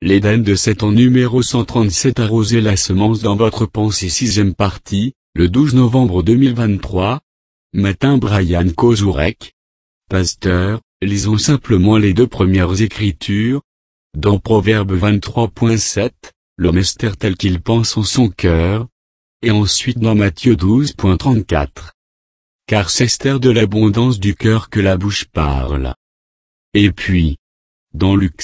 L'Éden de 7 ans numéro 137 arroser la semence dans votre pensée 6e partie, le 12 novembre 2023. Matin Brian Kozurek. Pasteur, lisons simplement les 2 premières écritures. Dans Proverbe 23.7, l'homme est tel qu'il pense en son cœur. Et ensuite dans Matthieu 12.34. Car c'est de l'abondance du cœur que la bouche parle. Et puis, dans Luc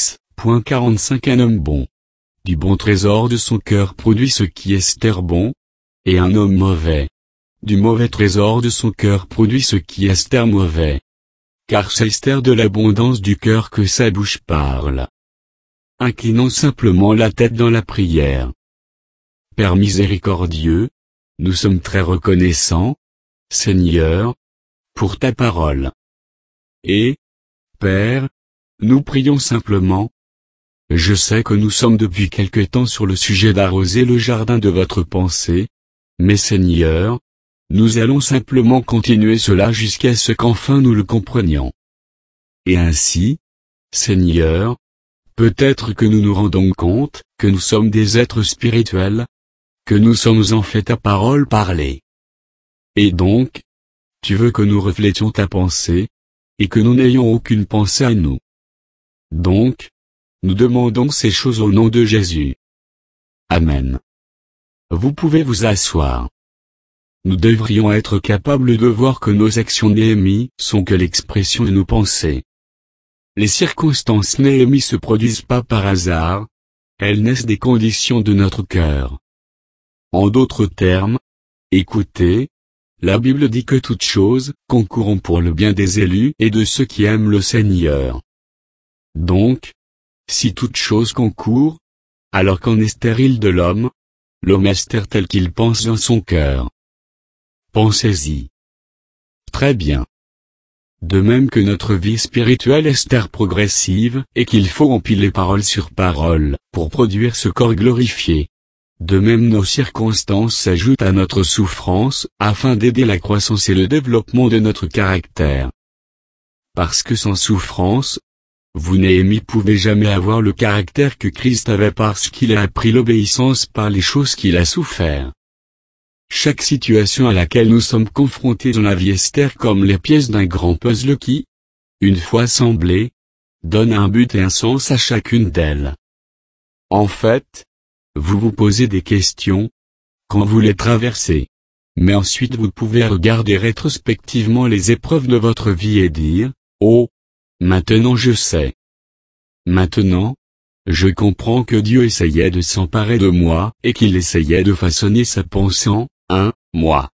6.45 un homme bon. Du bon trésor de son cœur produit ce qui est bon. Et un homme mauvais. Du mauvais trésor de son cœur produit ce qui est mauvais. Car c'est de l'abondance du cœur que sa bouche parle. Inclinons simplement la tête dans la prière. Père miséricordieux, nous sommes très reconnaissants, Seigneur, pour ta parole. Et, Père, nous prions simplement. Je sais que nous sommes depuis quelque temps sur le sujet d'arroser le jardin de votre pensée, mais Seigneur, nous allons simplement continuer cela jusqu'à ce qu'enfin nous le comprenions. Et ainsi, Seigneur, peut-être que nous nous rendons compte que nous sommes des êtres spirituels, que nous sommes en fait ta parole parlée. Et donc, tu veux que nous reflétions ta pensée, et que nous n'ayons aucune pensée à nous. Donc, nous demandons ces choses au nom de Jésus. Amen. Vous pouvez vous asseoir. Nous devrions être capables de voir que nos actions Néhémie sont que l'expression de nos pensées. Les circonstances Néhémie se produisent pas par hasard, elles naissent des conditions de notre cœur. En d'autres termes, écoutez, la Bible dit que toutes choses concourront pour le bien des élus et de ceux qui aiment le Seigneur. Donc, si toutes choses concourent, alors qu'en est stérile de l'homme est tel qu'il pense dans son cœur. Pensez-y. Très bien. De même que notre vie spirituelle est progressive, et qu'il faut empiler parole sur parole, pour produire ce corps glorifié. De même nos circonstances s'ajoutent à notre souffrance, afin d'aider la croissance et le développement de notre caractère. Parce que sans souffrance, vous Néhémie pouvez jamais avoir le caractère que Christ avait parce qu'il a appris l'obéissance par les choses qu'il a souffert. Chaque situation à laquelle nous sommes confrontés dans la vie est comme les pièces d'un grand puzzle qui, une fois assemblées, donne un but et un sens à chacune d'elles. En fait, vous vous posez des questions, quand vous les traversez. Mais ensuite vous pouvez regarder rétrospectivement les épreuves de votre vie et dire, oh, maintenant je sais. Maintenant, je comprends que Dieu essayait de s'emparer de moi et qu'il essayait de façonner sa pensée en moi.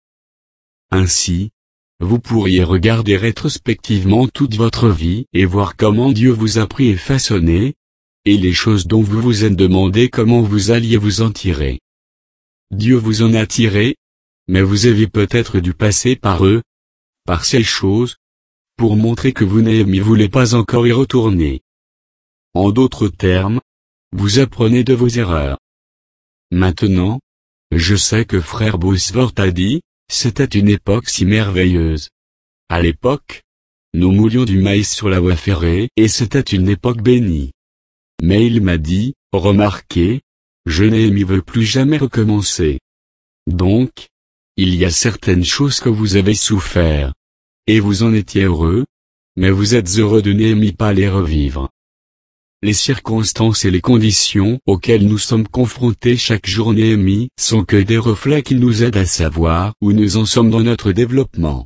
Ainsi, vous pourriez regarder rétrospectivement toute votre vie et voir comment Dieu vous a pris et façonné, et les choses dont vous vous êtes demandé comment vous alliez vous en tirer. Dieu vous en a tiré, mais vous avez peut-être dû passer par eux, par ces choses, pour montrer que vous ne voulez pas encore y retourner. En d'autres termes, vous apprenez de vos erreurs. Maintenant, je sais que frère Bosworth a dit, c'était une époque si merveilleuse. À l'époque, nous moulions du maïs sur la voie ferrée et c'était une époque bénie. Mais il m'a dit, remarquez, je ne veux plus jamais recommencer. Donc, il y a certaines choses que vous avez souffert. Et vous en étiez heureux, mais vous êtes heureux de ne pas les revivre. Les circonstances et les conditions auxquelles nous sommes confrontés chaque jour Néhémie sont que des reflets qui nous aident à savoir où nous en sommes dans notre développement.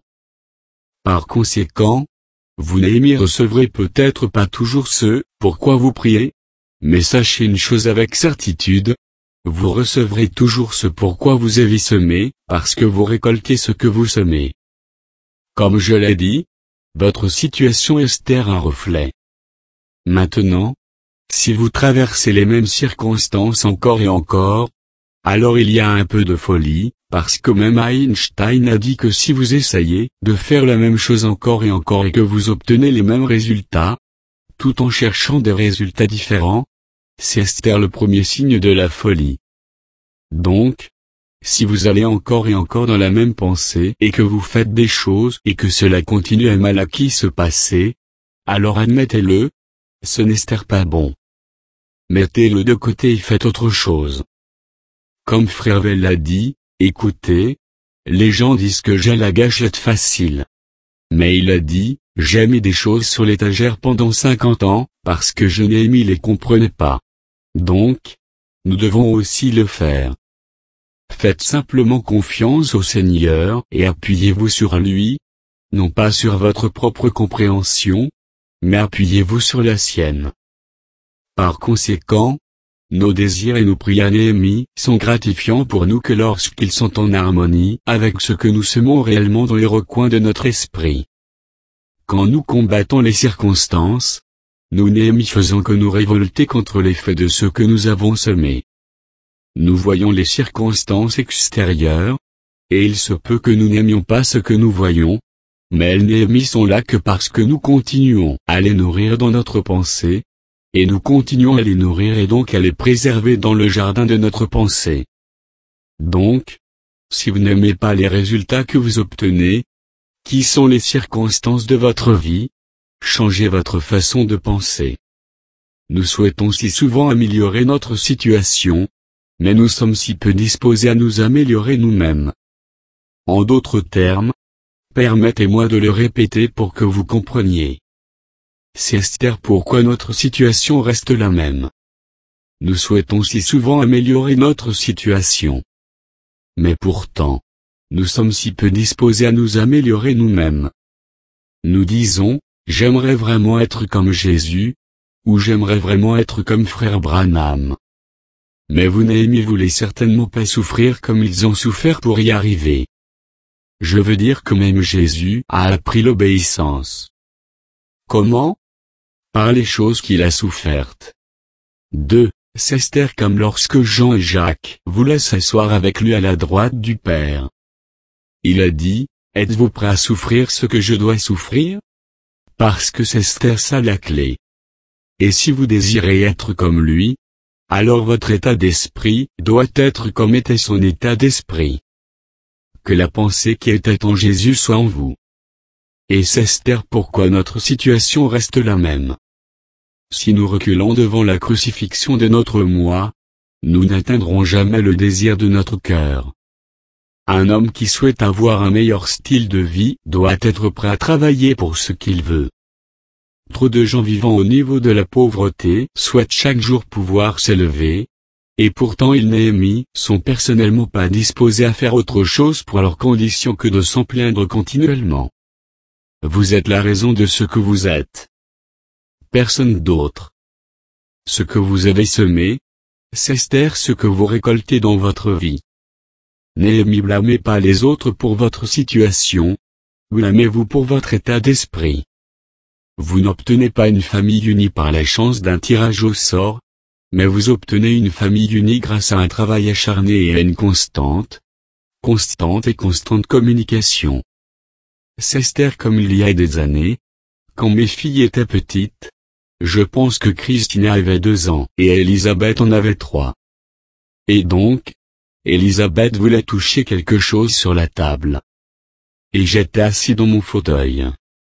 Par conséquent, vous Néhémie recevrez peut-être pas toujours ce pourquoi vous priez, mais sachez une chose avec certitude, vous recevrez toujours ce pourquoi vous avez semé, parce que vous récoltez ce que vous semez. Comme je l'ai dit, votre situation est un reflet. Maintenant, si vous traversez les mêmes circonstances encore et encore, alors il y a un peu de folie, parce que même Einstein a dit que si vous essayez de faire la même chose encore et que vous obtenez les mêmes résultats, tout en cherchant des résultats différents, c'est le premier signe de la folie. Donc, si vous allez encore et encore dans la même pensée et que vous faites des choses et que cela continue à mal se passer, alors admettez-le, ce n'est pas bon. mettez-le de côté et faites autre chose. Comme Frère l'a dit, écoutez, les gens disent que j'ai la gâchette facile. Mais il a dit, j'ai mis des choses sur l'étagère pendant 50 ans, parce que je n'ai mis les comprenais pas. Donc, nous devons aussi le faire. Faites simplement confiance au Seigneur et appuyez-vous sur lui, non pas sur votre propre compréhension, mais appuyez-vous sur la sienne. Par conséquent, nos désirs et nos prières Néhémie sont gratifiants pour nous que lorsqu'ils sont en harmonie avec ce que nous semons réellement dans les recoins de notre esprit. Quand nous combattons les circonstances, nous Néhémie faisons que nous révolter contre l'effet de ce que nous avons semé. Nous voyons les circonstances extérieures, et il se peut que nous n'aimions pas ce que nous voyons, mais elles Néhémie sont là que parce que nous continuons à les nourrir dans notre pensée, et nous continuons à les nourrir et donc à les préserver dans le jardin de notre pensée. Donc, si vous n'aimez pas les résultats que vous obtenez, qui sont les circonstances de votre vie, changez votre façon de penser. Nous souhaitons si souvent améliorer notre situation, mais nous sommes si peu disposés à nous améliorer nous-mêmes. En d'autres termes, permettez-moi de le répéter pour que vous compreniez. C'est Esther pourquoi notre situation reste la même. Nous souhaitons si souvent améliorer notre situation. Mais pourtant, nous sommes si peu disposés à nous améliorer nous-mêmes. Nous disons, j'aimerais vraiment être comme Jésus, ou j'aimerais vraiment être comme Frère Branham. Mais vous Néhémie voulez certainement pas souffrir comme ils ont souffert pour y arriver. Je veux dire que même Jésus a appris l'obéissance. Comment? Par les choses qu'il a souffertes. 2. C'est Esther comme lorsque Jean et Jacques voulaient s'asseoir avec lui à la droite du Père. Il a dit, êtes-vous prêts à souffrir ce que je dois souffrir? Parce que c'est Esther ça la clé. Et si vous désirez être comme lui, alors votre état d'esprit doit être comme était son état d'esprit. Que la pensée qui était en Jésus soit en vous. Et c'est Esther pourquoi notre situation reste la même. Si nous reculons devant la crucifixion de notre moi, nous n'atteindrons jamais le désir de notre cœur. Un homme qui souhaite avoir un meilleur style de vie doit être prêt à travailler pour ce qu'il veut. Trop de gens vivant au niveau de la pauvreté souhaitent chaque jour pouvoir s'élever, et pourtant ils Néhémie sont personnellement pas disposés à faire autre chose pour leurs conditions que de s'en plaindre continuellement. Vous êtes la raison de ce que vous êtes. Personne d'autre. Ce que vous avez semé, c'est Esther ce que vous récoltez dans votre vie. Néhémie blâmez pas les autres pour votre situation, blâmez-vous pour votre état d'esprit. Vous n'obtenez pas une famille unie par la chance d'un tirage au sort, mais vous obtenez une famille unie grâce à un travail acharné et à une constante et constante communication. C'est Esther comme il y a des années, quand mes filles étaient petites. Je pense que Christina avait 2 ans et Elisabeth en avait 3. Et donc, Elisabeth voulait toucher quelque chose sur la table. Et j'étais assis dans mon fauteuil.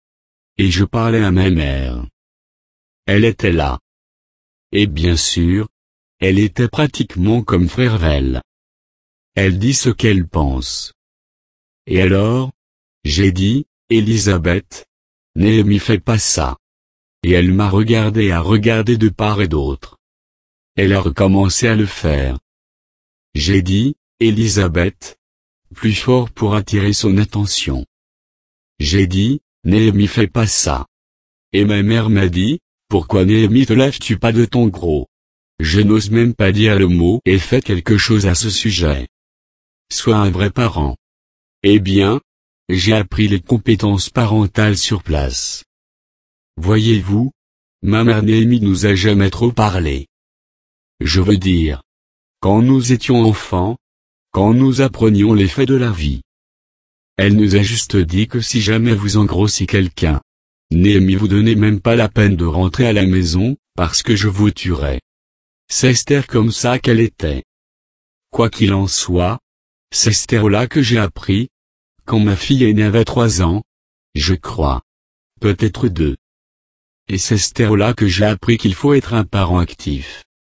Et je parlais à ma mère. Elle était là. Et bien sûr, elle était pratiquement comme Frère Vel. Elle dit ce qu'elle pense. Et alors, j'ai dit, Elisabeth, Néhémie fait pas ça. Et elle m'a regardé à regarder de part et d'autre. Elle a recommencé à le faire. J'ai dit, Elisabeth, plus fort pour attirer son attention. J'ai dit, Néhémie fait pas ça. Et ma mère m'a dit, pourquoi Néhémie te lèves-tu pas de ton gros? Je n'ose même pas dire le mot et fais quelque chose à ce sujet. Sois un vrai parent. Eh bien, j'ai appris les compétences parentales sur place. Voyez-vous, ma mère Néhémie nous a jamais trop parlé. Je veux dire, quand nous étions enfants, quand nous apprenions les faits de la vie. Elle nous a juste dit que si jamais vous engrossez quelqu'un, Néhémie vous donnez même pas la peine de rentrer à la maison, parce que je vous tuerai. C'est Esther comme ça qu'elle était. Quoi qu'il en soit, c'est Esther là que j'ai appris, quand ma fille aînée avait 3 ans, je crois. Peut-être 2. Et c'est Esther là que j'ai appris qu'il faut être un parent actif.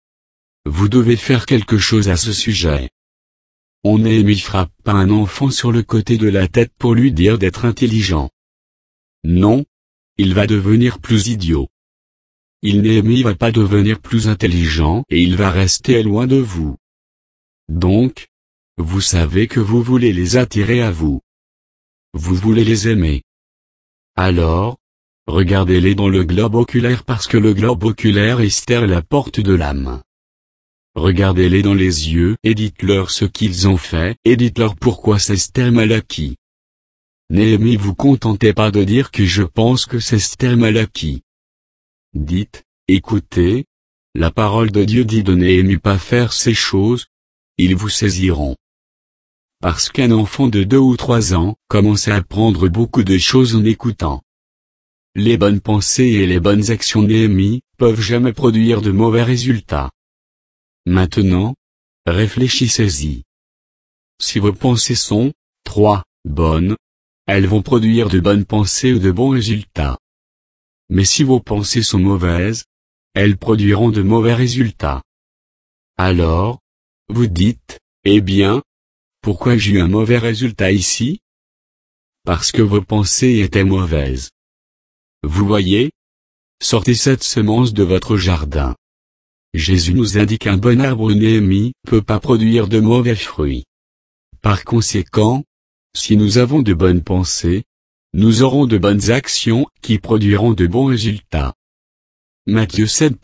vous devez faire quelque chose à ce sujet. On Néhémie frappe pas un enfant sur le côté de la tête pour lui dire d'être intelligent. Non, il va devenir plus idiot. Néhémie va pas devenir plus intelligent et il va rester loin de vous. Donc, vous savez que vous voulez les attirer à vous. Vous voulez les aimer. Alors, regardez-les dans le globe oculaire parce que le globe oculaire est la porte de l'âme. Regardez-les dans les yeux et dites-leur ce qu'ils ont fait et dites-leur pourquoi c'est Malaki. Néhémie, vous contentez pas de dire que je pense que c'est Malaki. Dites, écoutez, la parole de Dieu dit de Néhémie pas faire ces choses, ils vous saisiront. Parce qu'un enfant de 2 ou 3 ans commence à apprendre beaucoup de choses en écoutant. Les bonnes pensées et les bonnes actions Néhémie peuvent jamais produire de mauvais résultats. Maintenant, réfléchissez-y. Si vos pensées sont, 3, bonnes, elles vont produire de bonnes pensées ou de bons résultats. Mais si vos pensées sont mauvaises, elles produiront de mauvais résultats. Alors, vous dites, eh bien, pourquoi j'ai eu un mauvais résultat ici? Parce que vos pensées étaient mauvaises. Vous voyez? Sortez cette semence de votre jardin. Jésus nous indique qu'un bon arbre Néhémie peut pas produire de mauvais fruits. Par conséquent, si nous avons de bonnes pensées, nous aurons de bonnes actions qui produiront de bons résultats. Matthieu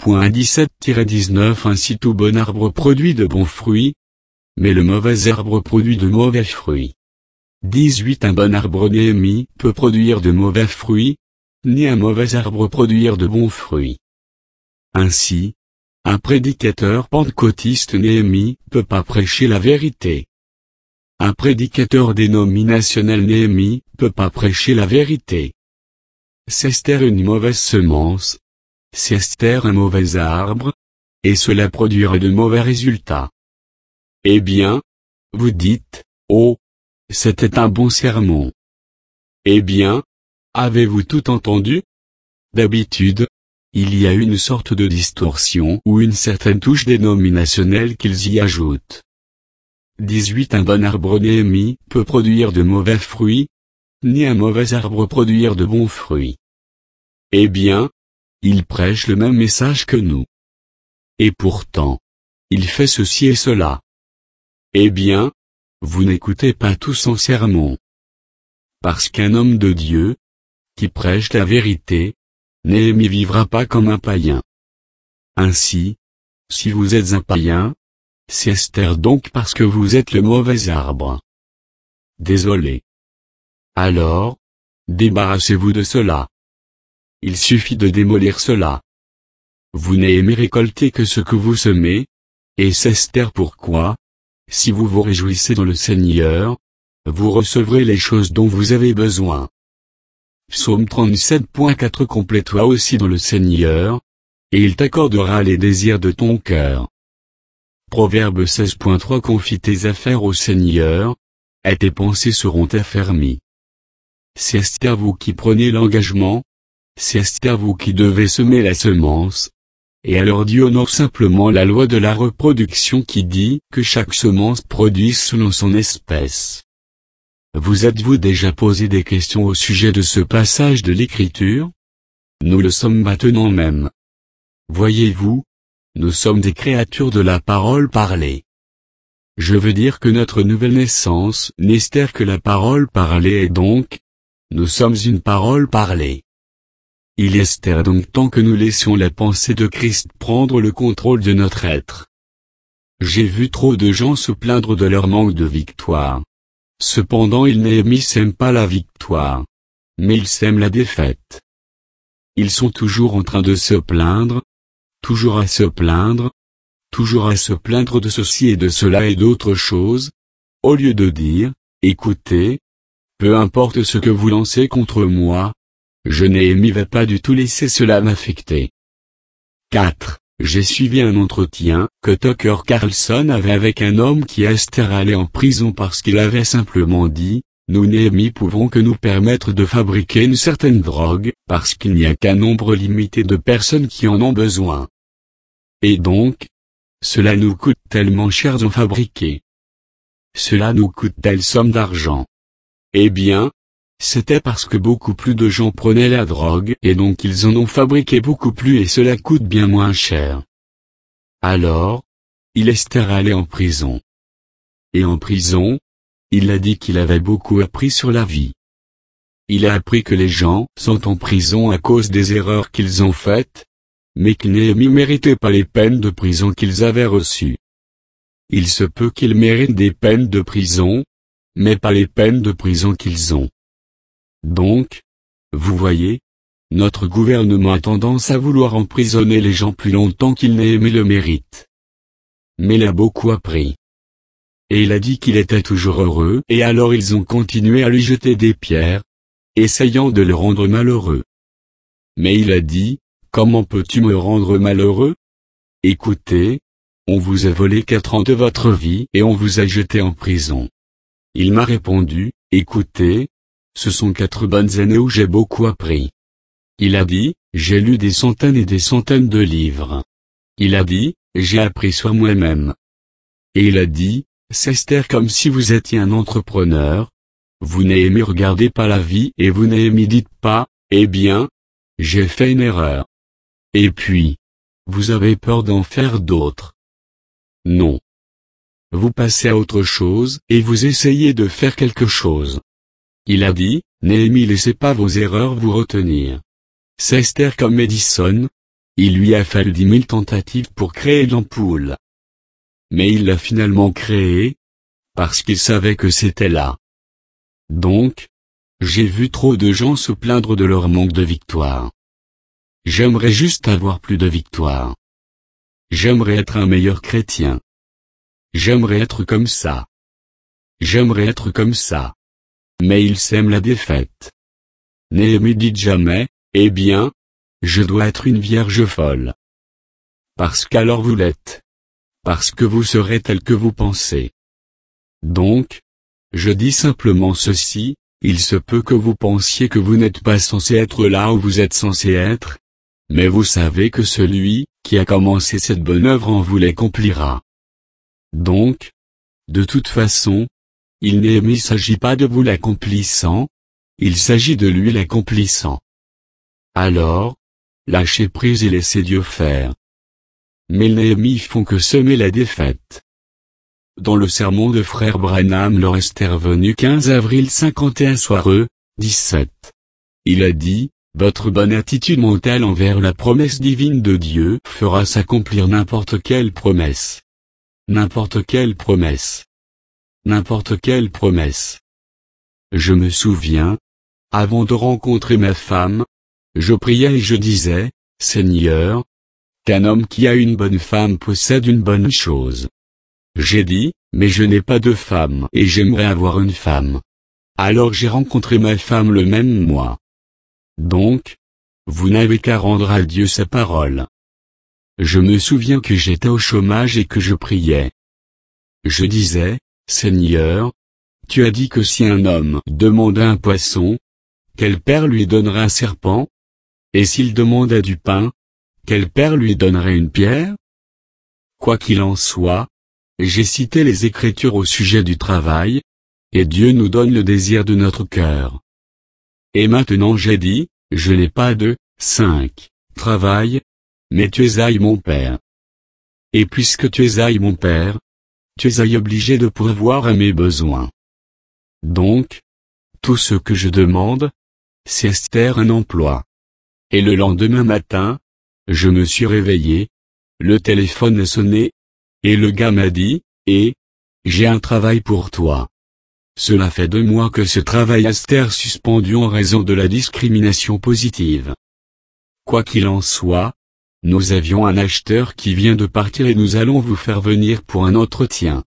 7.17-19 Ainsi tout bon arbre produit de bons fruits, mais le mauvais arbre produit de mauvais fruits. 18 Un bon arbre Néhémie peut produire de mauvais fruits, ni un mauvais arbre produire de bons fruits. Ainsi, un prédicateur pentecôtiste Néhémie peut pas prêcher la vérité. Un prédicateur dénominationnel Néhémie peut pas prêcher la vérité. C'est une mauvaise semence. C'est un mauvais arbre. Et cela produira de mauvais résultats. Eh bien, vous dites, oh, c'était un bon sermon. Eh bien, avez-vous tout entendu? D'habitude, il y a une sorte de distorsion ou une certaine touche dénominationnelle qu'ils y ajoutent. 18 Un bon arbre Néhémie peut produire de mauvais fruits, ni un mauvais arbre produire de bons fruits. Eh bien, il prêche le même message que nous. Et pourtant, il fait ceci et cela. Eh bien, vous n'écoutez pas tout son sermon. Parce qu'un homme de Dieu, qui prêche la vérité, Néhémie vivra pas comme un païen. Ainsi, si vous êtes un païen, c'est donc parce que vous êtes le mauvais arbre. Désolé. Alors, débarrassez-vous de cela. Il suffit de démolir cela. Vous n'aimez récolter que ce que vous semez, et c'est pourquoi, si vous vous réjouissez dans le Seigneur, vous recevrez les choses dont vous avez besoin. Psaume 37.4 Complète-toi aussi dans le Seigneur, et il t'accordera les désirs de ton cœur. Proverbe 16.3 Confie tes affaires au Seigneur, et tes pensées seront affermies. C'est à vous qui prenez l'engagement, c'est à vous qui devez semer la semence. Et alors Dieu honore simplement la loi de la reproduction qui dit que chaque semence produise selon son espèce. Vous êtes-vous déjà posé des questions au sujet de ce passage de l'Écriture? Nous le sommes maintenant même. Voyez-vous, nous sommes des créatures de la parole parlée. Je veux dire que notre nouvelle naissance n'est que la parole parlée et donc, nous sommes une parole parlée. Il est donc temps que nous laissions la pensée de Christ prendre le contrôle de notre être. J'ai vu trop de gens se plaindre de leur manque de victoire. Cependant Néhémie s'aiment pas la victoire. Mais ils s'aiment la défaite. Ils sont toujours en train de se plaindre, toujours à se plaindre, toujours à se plaindre de ceci et de cela et d'autres choses, au lieu de dire, écoutez, peu importe ce que vous lancez contre moi, je Néhémie vais pas du tout laisser cela m'affecter. 4. J'ai suivi un entretien que Tucker Carlson avait avec un homme qui est allé en prison parce qu'il avait simplement dit, nous Néhémie pouvons que nous permettre de fabriquer une certaine drogue, parce qu'il n'y a qu'un nombre limité de personnes qui en ont besoin. Et donc, Cela nous coûte tellement cher d'en fabriquer. Cela nous coûte telle somme d'argent. Eh bien, c'était parce que beaucoup plus de gens prenaient la drogue et donc ils en ont fabriqué beaucoup plus et cela coûte bien moins cher. Alors, il est allé en prison. Et en prison, il a dit qu'il avait beaucoup appris sur la vie. Il a appris que les gens sont en prison à cause des erreurs qu'ils ont faites, mais que Néhémie méritait pas les peines de prison qu'ils avaient reçues. Il se peut qu'ils méritent des peines de prison, mais pas les peines de prison qu'ils ont. Donc, vous voyez, notre gouvernement a tendance à vouloir emprisonner les gens plus longtemps qu'il Néhémie le mérite. Mais il a beaucoup appris. Et il a dit qu'il était toujours heureux et alors ils ont continué à lui jeter des pierres, essayant de le rendre malheureux. Mais il a dit, comment peux-tu me rendre malheureux? Écoutez, on vous a volé 4 ans de votre vie et on vous a jeté en prison. Il m'a répondu, écoutez, ce sont 4 bonnes années où j'ai beaucoup appris. Il a dit, j'ai lu des centaines et des centaines de livres. Il a dit, j'ai appris sur moi-même. Et il a dit, c'est Esther comme si vous étiez un entrepreneur. Vous Néhémie regardez pas la vie et vous Néhémie dites pas, eh bien, j'ai fait une erreur. Et puis, vous avez peur d'en faire d'autres. Non. Vous passez à autre chose et vous essayez de faire quelque chose. Il a dit, Néhémie laissez pas vos erreurs vous retenir. C'est Esther comme Edison. Il lui a fallu 10 000 tentatives pour créer l'ampoule. Mais il l'a finalement créée, parce qu'il savait que c'était là. Donc, j'ai vu trop de gens se plaindre de leur manque de victoire. J'aimerais juste avoir plus de victoire. J'aimerais être un meilleur chrétien. J'aimerais être comme ça. J'aimerais être comme ça. Mais il sème la défaite. Néhémie dit jamais, eh bien, je dois être une vierge folle. Parce qu'alors vous l'êtes. Parce que vous serez tel que vous pensez. Donc, je dis simplement ceci, il se peut que vous pensiez que vous n'êtes pas censé être là où vous êtes censé être, mais vous savez que celui qui a commencé cette bonne œuvre en vous l'accomplira. Donc, de toute façon, il ne s'agit pas de vous l'accomplissant, il s'agit de lui l'accomplissant. Alors, lâchez prise et laissez Dieu faire. Mais Néhémie font que semer la défaite. Dans le sermon de frère Branham leur est revenu 15 avril 51 soireux, 17. Il a dit, votre bonne attitude mentale envers la promesse divine de Dieu fera s'accomplir n'importe quelle promesse. N'importe quelle promesse. N'importe quelle promesse. Je me souviens, avant de rencontrer ma femme, je priais et je disais, Seigneur, qu'un homme qui a une bonne femme possède une bonne chose. J'ai dit, mais je n'ai pas de femme et j'aimerais avoir une femme. Alors j'ai rencontré ma femme le même mois. Donc, vous n'avez qu'à rendre à Dieu sa parole. Je me souviens que j'étais au chômage et que je priais. Je disais, Seigneur, tu as dit que si un homme demandait un poisson, quel père lui donnerait un serpent? Et s'il demandait du pain, quel père lui donnerait une pierre? Quoi qu'il en soit, j'ai cité les Écritures au sujet du travail, et Dieu nous donne le désir de notre cœur. Et maintenant j'ai dit, je n'ai pas de 5 travail, mais tu es aïe mon Père. Et puisque tu es aïe mon Père, tu es aïe obligé de pourvoir à mes besoins. Donc, tout ce que je demande, c'est Esther un emploi. Et le lendemain matin, je me suis réveillé, le téléphone a sonné, et le gars m'a dit, j'ai un travail pour toi. Cela fait 2 mois que ce travail Esther suspendu en raison de la discrimination positive. Quoi qu'il en soit, nous avions un acheteur qui vient de partir et nous allons vous faire venir pour un entretien.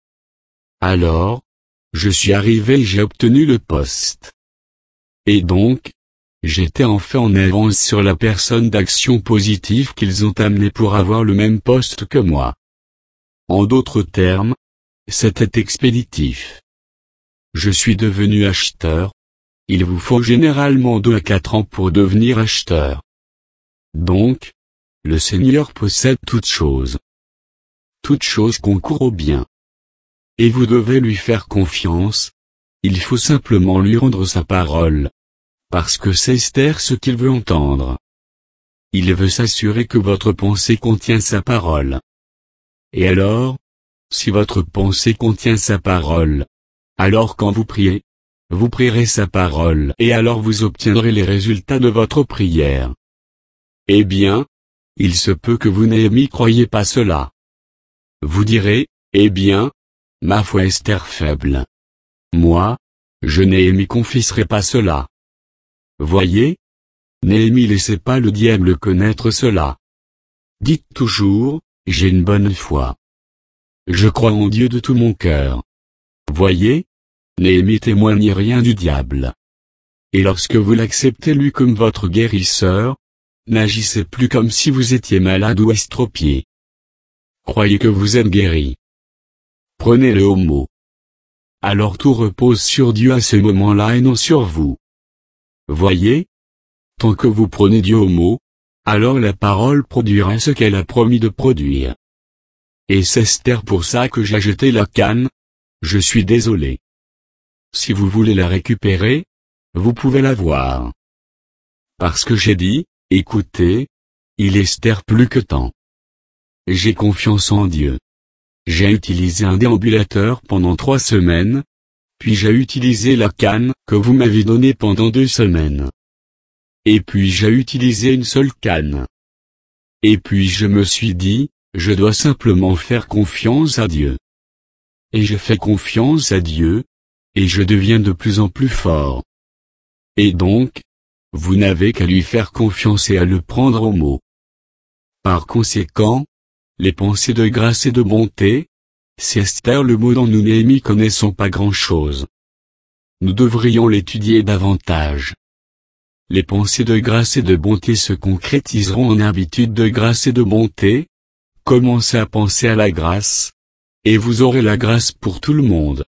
Alors, je suis arrivé et j'ai obtenu le poste. Et donc, j'étais enfin en avance sur la personne d'action positive qu'ils ont amené pour avoir le même poste que moi. En d'autres termes, c'était expéditif. Je suis devenu acheteur. Il vous faut généralement 2 à 4 ans pour devenir acheteur. Donc, le Seigneur possède toutes choses. toute chose concourt au bien. Et vous devez lui faire confiance. Il faut simplement lui rendre sa parole. Parce que c'est Esther ce qu'il veut entendre. Il veut s'assurer que votre pensée contient sa parole. Et alors, si votre pensée contient sa parole, alors quand vous priez, vous prierez sa parole et alors vous obtiendrez les résultats de votre prière. Eh bien, il se peut que vous Néhémie croyez pas cela. Vous direz, eh bien, ma foi Esther faible. Moi, je Néhémie confesserai pas cela. Voyez, Néhémie laissez pas le diable connaître cela. Dites toujours, j'ai une bonne foi. Je crois en Dieu de tout mon cœur. Voyez, Néhémie témoigne rien du diable. Et lorsque vous l'acceptez lui comme votre guérisseur, n'agissez plus comme si vous étiez malade ou estropié. Croyez que vous êtes guéri. Prenez-le au mot. Alors tout repose sur Dieu à ce moment-là et non sur vous. Voyez, tant que vous prenez Dieu au mot, alors la parole produira ce qu'elle a promis de produire. Et c'est Esther pour ça que j'ai jeté la canne. Je suis désolé. Si vous voulez la récupérer, vous pouvez la voir. Parce que j'ai dit, écoutez, il est Esther plus que temps. J'ai confiance en Dieu. J'ai utilisé un déambulateur pendant 3 semaines, puis j'ai utilisé la canne que vous m'avez donnée pendant 2 semaines. Et puis j'ai utilisé une seule canne. Et puis je me suis dit, je dois simplement faire confiance à Dieu. Et je fais confiance à Dieu, et je deviens de plus en plus fort. Et donc, vous n'avez qu'à lui faire confiance et à le prendre au mot. Par conséquent, les pensées de grâce et de bonté, c'est Esther le mot dont nous Néhémie connaissons pas grand-chose. Nous devrions l'étudier davantage. Les pensées de grâce et de bonté se concrétiseront en habitudes de grâce et de bonté. Commencez à penser à la grâce, et vous aurez la grâce pour tout le monde.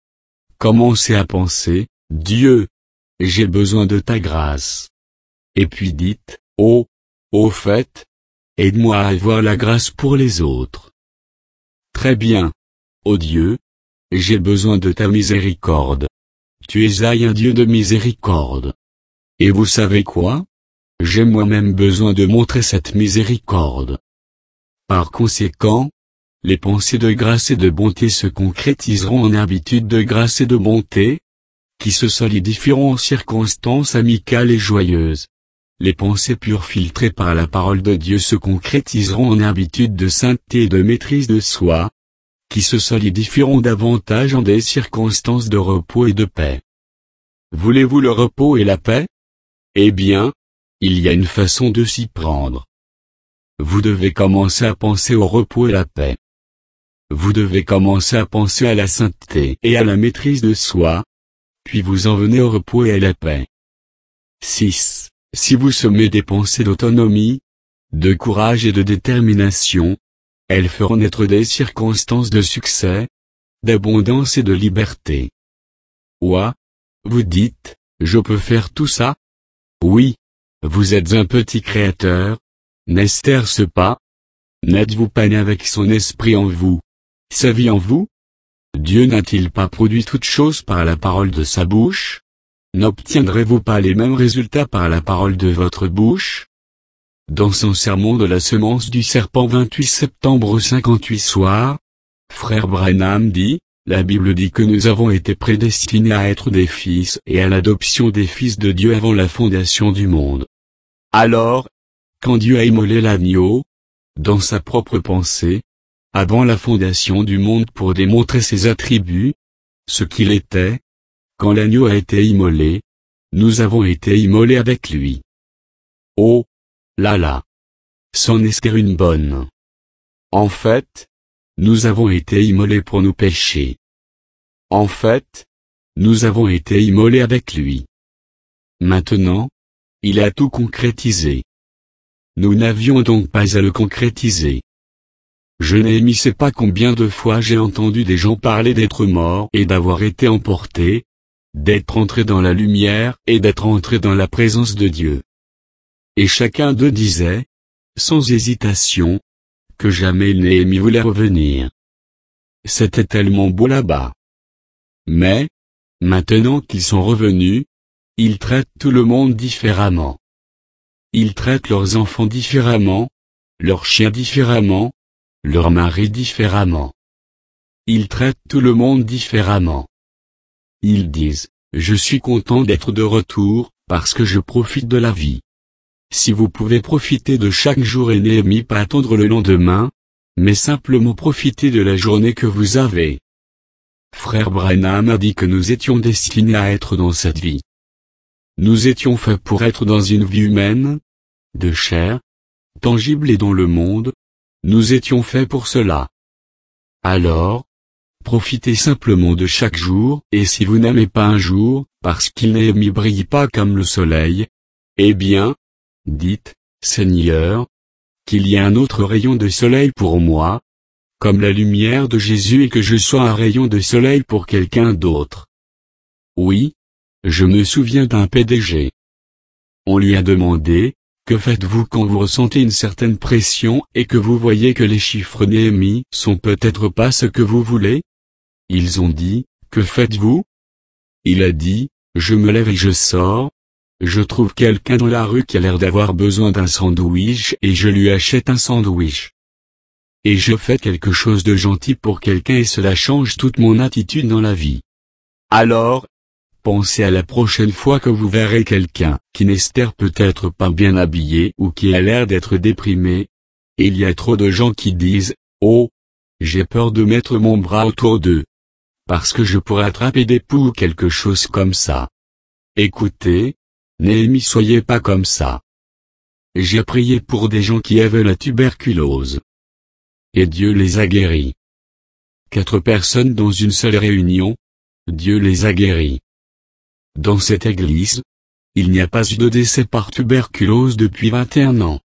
Commencez à penser, Dieu, j'ai besoin de ta grâce. Et puis dites, oh, au fait, aide-moi à avoir la grâce pour les autres. Très bien. Oh Dieu, j'ai besoin de ta miséricorde. Tu es un Dieu de miséricorde. Et vous savez quoi? J'ai moi-même besoin de montrer cette miséricorde. Par conséquent, les pensées de grâce et de bonté se concrétiseront en habitudes de grâce et de bonté, qui se solidifieront en circonstances amicales et joyeuses. Les pensées pures filtrées par la parole de Dieu se concrétiseront en habitudes de sainteté et de maîtrise de soi, qui se solidifieront davantage en des circonstances de repos et de paix. Voulez-vous le repos et la paix? Eh bien, il y a une façon de s'y prendre. Vous devez commencer à penser au repos et la paix. Vous devez commencer à penser à la sainteté et à la maîtrise de soi, puis vous en venez au repos et à la paix. 6. Si vous semez des pensées d'autonomie, de courage et de détermination, elles feront naître des circonstances de succès, d'abondance et de liberté. Ouah, vous dites, je peux faire tout ça? Oui, vous êtes un petit créateur, n'est-ce pas? N'êtes-vous pas né avec son esprit en vous, sa vie en vous? Dieu n'a-t-il pas produit toutes choses par la parole de sa bouche? N'obtiendrez-vous pas les mêmes résultats par la parole de votre bouche? Dans son sermon de la semence du serpent 28 septembre 58 soir, frère Branham dit, la Bible dit que nous avons été prédestinés à être des fils et à l'adoption des fils de Dieu avant la fondation du monde. Alors, quand Dieu a immolé l'agneau, dans sa propre pensée, avant la fondation du monde pour démontrer ses attributs, ce qu'il était, quand l'agneau a été immolé, nous avons été immolés avec lui. Oh, là là! C'en est une bonne. En fait, nous avons été immolés pour nos péchés. En fait, nous avons été immolés avec lui. Maintenant, il a tout concrétisé. Nous n'avions donc pas à le concrétiser. Je ne sais pas combien de fois j'ai entendu des gens parler d'être morts et d'avoir été emportés, d'être entrés dans la lumière et d'être entrés dans la présence de Dieu. Et chacun d'eux disait, sans hésitation, que jamais Néhémie voulait revenir. C'était tellement beau là-bas. Mais, maintenant qu'ils sont revenus, ils traitent tout le monde différemment. Ils traitent leurs enfants différemment, leurs chiens différemment, leurs maris différemment. Ils traitent tout le monde différemment. Ils disent, je suis content d'être de retour, parce que je profite de la vie. Si vous pouvez profiter de chaque jour et Néhémie pas attendre le lendemain, mais simplement profiter de la journée que vous avez. Frère Branham a dit que nous étions destinés à être dans cette vie. Nous étions faits pour être dans une vie humaine, de chair, tangible et dans le monde, nous étions faits pour cela. Alors, profitez simplement de chaque jour, et si vous n'aimez pas un jour, parce qu'il ne brille pas comme le soleil, eh bien, dites, Seigneur, qu'il y ait un autre rayon de soleil pour moi, comme la lumière de Jésus et que je sois un rayon de soleil pour quelqu'un d'autre. Oui, je me souviens d'un PDG. On lui a demandé, que faites-vous quand vous ressentez une certaine pression et que vous voyez que les chiffres Néhémie sont peut-être pas ce que vous voulez? Ils ont dit, que faites-vous? Il a dit, je me lève et je sors, je trouve quelqu'un dans la rue qui a l'air d'avoir besoin d'un sandwich et je lui achète un sandwich. Et je fais quelque chose de gentil pour quelqu'un et cela change toute mon attitude dans la vie. Alors, pensez à la prochaine fois que vous verrez quelqu'un qui n'est peut-être pas bien habillé ou qui a l'air d'être déprimé. Et il y a trop de gens qui disent, oh, j'ai peur de mettre mon bras autour d'eux. Parce que je pourrais attraper des poux ou quelque chose comme ça. Écoutez, Néhémie, soyez pas comme ça. J'ai prié pour des gens qui avaient la tuberculose. Et Dieu les a guéris. 4 personnes dans une seule réunion, Dieu les a guéris. Dans cette église, il n'y a pas eu de décès par tuberculose depuis 21 ans.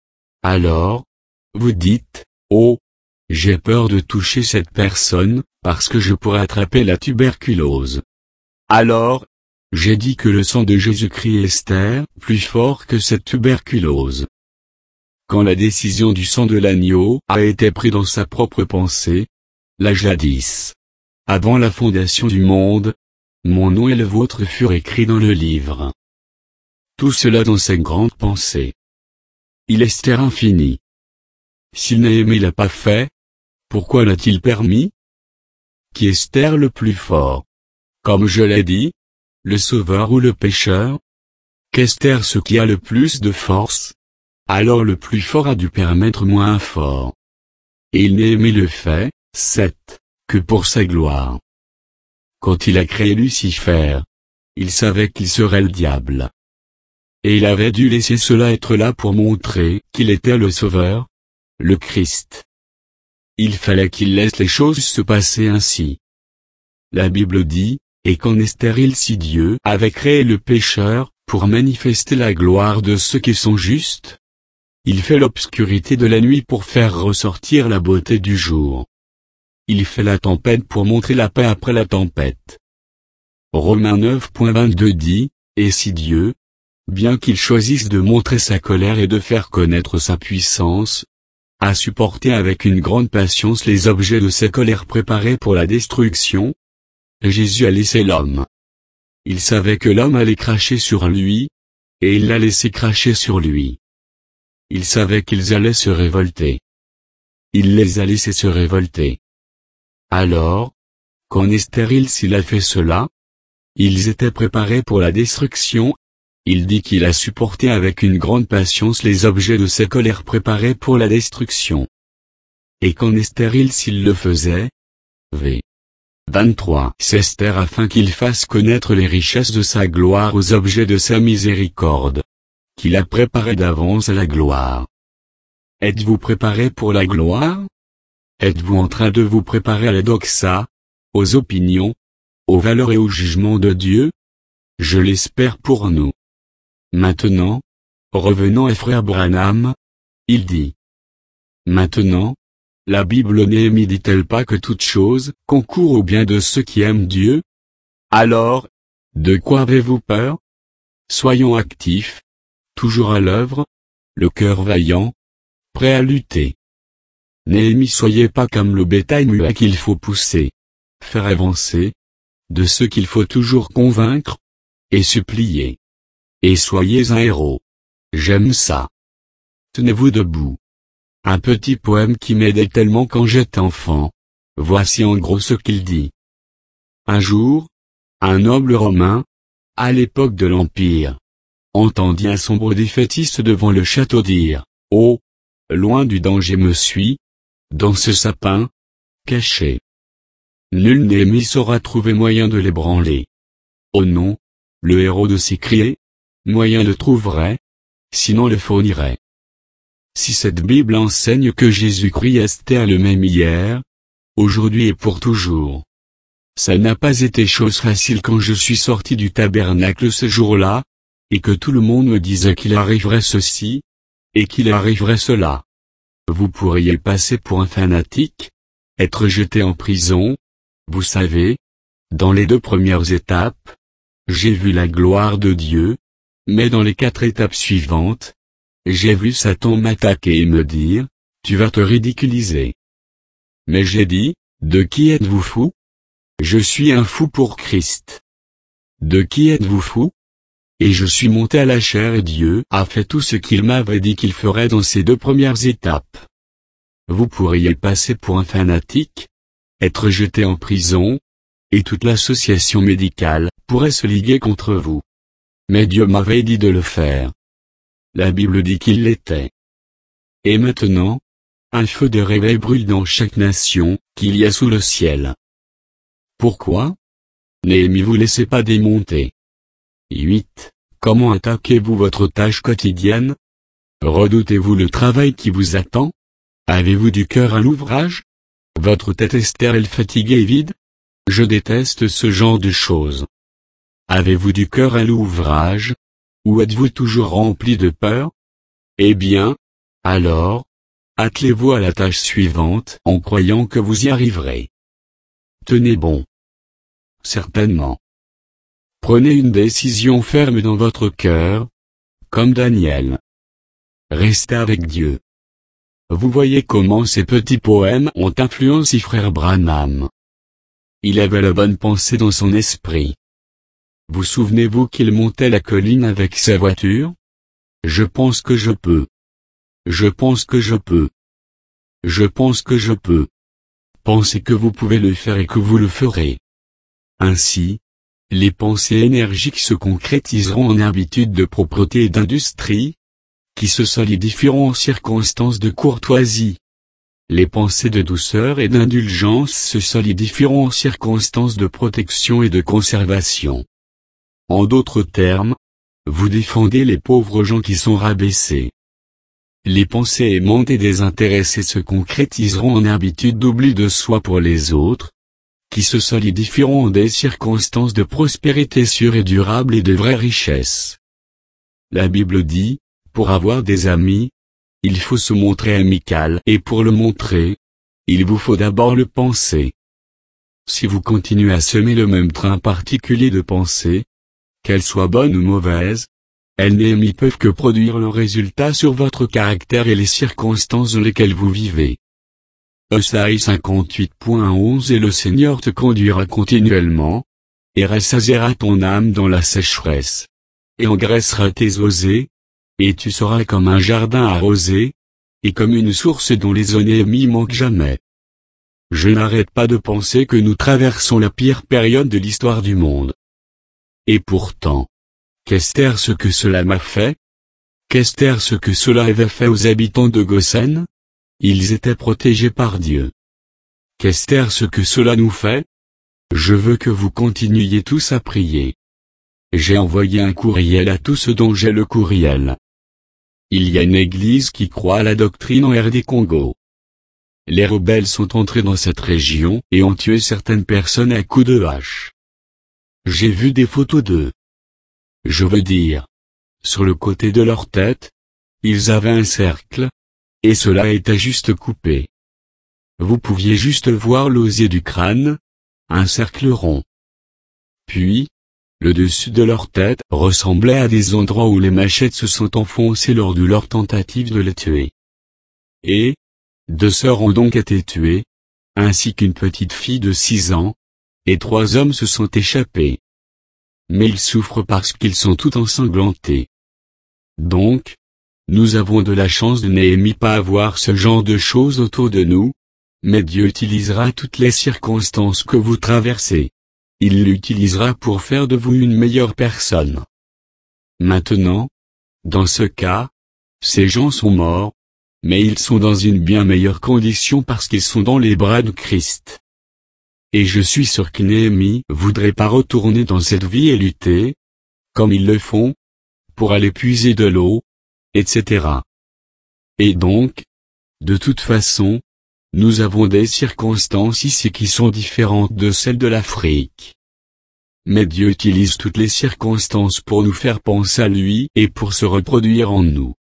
Alors, vous dites, oh, j'ai peur de toucher cette personne, parce que je pourrais attraper la tuberculose. Alors, j'ai dit que le sang de Jésus-Christ est plus fort que cette tuberculose. Quand la décision du sang de l'agneau a été prise dans sa propre pensée, là jadis, avant la fondation du monde, mon nom et le vôtre furent écrits dans le livre. Tout cela dans sa grande pensée. Il est infini. Si Néhémie l'a pas fait, pourquoi l'a-t-il permis? Qui est le plus fort? Comme je l'ai dit, le sauveur ou le pécheur? Qu'est ce qui a le plus de force? Alors le plus fort a dû permettre moins fort. Et il Néhémie le fait, 7, que pour sa gloire. Quand il a créé Lucifer, il savait qu'il serait le diable. Et il avait dû laisser cela être là pour montrer qu'il était le Sauveur, le Christ. Il fallait qu'il laisse les choses se passer ainsi. La Bible dit, et qu'en est stérile si Dieu avait créé le pécheur, pour manifester la gloire de ceux qui sont justes. Il fait l'obscurité de la nuit pour faire ressortir la beauté du jour. Il fait la tempête pour montrer la paix après la tempête. Romains 9.22 dit, et si Dieu, bien qu'il choisisse de montrer sa colère et de faire connaître sa puissance, a supporté avec une grande patience les objets de sa colère préparés pour la destruction, Jésus a laissé l'homme. Il savait que l'homme allait cracher sur lui, et il l'a laissé cracher sur lui. Il savait qu'ils allaient se révolter. Il les a laissés se révolter. Alors, qu'en est stérile s'il a fait cela? Ils étaient préparés pour la destruction. Il dit qu'il a supporté avec une grande patience les objets de sa colère préparés pour la destruction. Et qu'en est stérile s'il le faisait? V. 23. C'est afin qu'il fasse connaître les richesses de sa gloire aux objets de sa miséricorde, qu'il a préparé d'avance à la gloire. Êtes-vous préparé pour la gloire? Êtes-vous en train de vous préparer à la doxa, aux opinions, aux valeurs et au jugement de Dieu? Je l'espère pour nous. Maintenant, revenons à Frère Branham, il dit. Maintenant, la Bible Néhémie dit-elle pas que toute chose concourt au bien de ceux qui aiment Dieu? Alors, de quoi avez-vous peur? Soyons actifs, toujours à l'œuvre, le cœur vaillant, prêt à lutter. Néhémie, soyez pas comme le bétail muet qu'il faut pousser, faire avancer, de ceux qu'il faut toujours convaincre, et supplier. Et soyez un héros. J'aime ça. Tenez-vous debout. Un petit poème qui m'aidait tellement quand j'étais enfant. Voici en gros ce qu'il dit. Un jour, un noble romain, à l'époque de l'Empire, entendit un sombre défaitiste devant le château dire, « Oh, loin du danger me suis, dans ce sapin, caché. Nul Néhémie saura trouver moyen de l'ébranler. » Oh non, le héros de s'écrier, moyen le trouverait, sinon le fournirait. Si cette Bible enseigne que Jésus-Christ est le même hier, aujourd'hui et pour toujours. Ça n'a pas été chose facile quand je suis sorti du tabernacle ce jour-là, et que tout le monde me disait qu'il arriverait ceci, et qu'il arriverait cela. Vous pourriez passer pour un fanatique, être jeté en prison, vous savez, dans les 2 premières étapes, j'ai vu la gloire de Dieu, mais dans les 4 étapes suivantes, j'ai vu Satan m'attaquer et me dire, tu vas te ridiculiser. Mais j'ai dit, de qui êtes-vous fou? Je suis un fou pour Christ. De qui êtes-vous fou? Et je suis monté à la chair et Dieu a fait tout ce qu'il m'avait dit qu'il ferait dans ces 2 premières étapes. Vous pourriez passer pour un fanatique, être jeté en prison, et toute l'association médicale pourrait se liguer contre vous. Mais Dieu m'avait dit de le faire. La Bible dit qu'il l'était. Et maintenant, un feu de réveil brûle dans chaque nation qu'il y a sous le ciel. Pourquoi? Néhémie, vous laissez pas démonter. 8. Comment attaquez-vous votre tâche quotidienne? Redoutez-vous le travail qui vous attend? Avez-vous du cœur à l'ouvrage? Votre tête est stérile, fatiguée et vide? Je déteste ce genre de choses. Avez-vous du cœur à l'ouvrage? Ou êtes-vous toujours rempli de peur? Eh bien, alors, attelez-vous à la tâche suivante en croyant que vous y arriverez. Tenez bon. Certainement. Prenez une décision ferme dans votre cœur, comme Daniel. Restez avec Dieu. Vous voyez comment ces petits poèmes ont influencé frère Branham. Il avait la bonne pensée dans son esprit. Vous souvenez-vous qu'il montait la colline avec sa voiture? Je pense que je peux. Je pense que je peux. Je pense que je peux. Pensez que vous pouvez le faire et que vous le ferez. Ainsi, les pensées énergiques se concrétiseront en habitudes de propreté et d'industrie, qui se solidifieront en circonstances de courtoisie. Les pensées de douceur et d'indulgence se solidifieront en circonstances de protection et de conservation. En d'autres termes, vous défendez les pauvres gens qui sont rabaissés. Les pensées aimantes et désintéressées se concrétiseront en habitudes d'oubli de soi pour les autres, qui se solidifieront en des circonstances de prospérité sûre et durable et de vraie richesse. La Bible dit, pour avoir des amis, il faut se montrer amical et pour le montrer, il vous faut d'abord le penser. Si vous continuez à semer le même train particulier de pensée, qu'elles soient bonnes ou mauvaises, elles n'y peuvent que produire leurs résultats sur votre caractère et les circonstances dans lesquelles vous vivez. Esaïe 58.11 Et le Seigneur te conduira continuellement, et rassasiera ton âme dans la sécheresse, et engraissera tes osées, et tu seras comme un jardin arrosé, et comme une source dont les eaux n'y manquent jamais. Je n'arrête pas de penser que nous traversons la pire période de l'histoire du monde. Et pourtant, qu'est-ce ce que cela m'a fait? Qu'est-ce ce que cela avait fait aux habitants de Goshen? Ils étaient protégés par Dieu. Qu'est-ce ce que cela nous fait? Je veux que vous continuiez tous à prier. J'ai envoyé un courriel à tous ceux dont j'ai le courriel. Il y a une église qui croit à la doctrine en RD Congo. Les rebelles sont entrés dans cette région et ont tué certaines personnes à coups de hache. J'ai vu des photos d'eux. Je veux dire, sur le côté de leur tête, ils avaient un cercle, et cela était juste coupé. Vous pouviez juste voir l'osier du crâne, un cercle rond. Puis, le dessus de leur tête ressemblait à des endroits où les machettes se sont enfoncées lors de leur tentative de les tuer. Et, 2 sœurs ont donc été tuées, ainsi qu'une petite fille de 6 ans, et 3 hommes se sont échappés. Mais ils souffrent parce qu'ils sont tout ensanglantés. Donc, nous avons de la chance de Néhémie pas avoir ce genre de choses autour de nous, mais Dieu utilisera toutes les circonstances que vous traversez. Il l'utilisera pour faire de vous une meilleure personne. Maintenant, dans ce cas, ces gens sont morts, mais ils sont dans une bien meilleure condition parce qu'ils sont dans les bras de Christ. Et je suis sûr que Néhémie voudrait pas retourner dans cette vie et lutter, comme ils le font, pour aller puiser de l'eau, etc. Et donc, de toute façon, nous avons des circonstances ici qui sont différentes de celles de l'Afrique. Mais Dieu utilise toutes les circonstances pour nous faire penser à lui et pour se reproduire en nous.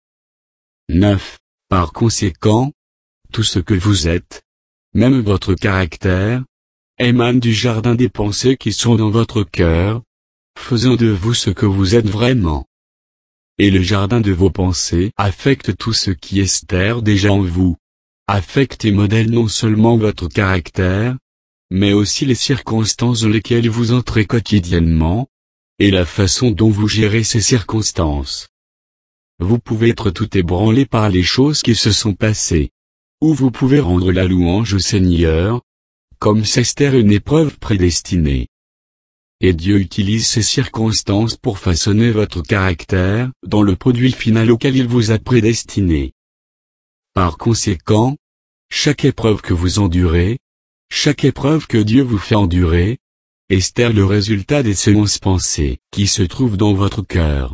9. Par conséquent, tout ce que vous êtes, même votre caractère, émane du jardin des pensées qui sont dans votre cœur, faisant de vous ce que vous êtes vraiment. Et le jardin de vos pensées affecte tout ce qui est déjà en vous. Affecte et modèle non seulement votre caractère, mais aussi les circonstances dans lesquelles vous entrez quotidiennement, et la façon dont vous gérez ces circonstances. Vous pouvez être tout ébranlé par les choses qui se sont passées. Ou vous pouvez rendre la louange au Seigneur, comme Esther une épreuve prédestinée. Et Dieu utilise ces circonstances pour façonner votre caractère dans le produit final auquel il vous a prédestiné. Par conséquent, chaque épreuve que vous endurez, chaque épreuve que Dieu vous fait endurer, est le résultat des semences pensées qui se trouvent dans votre cœur.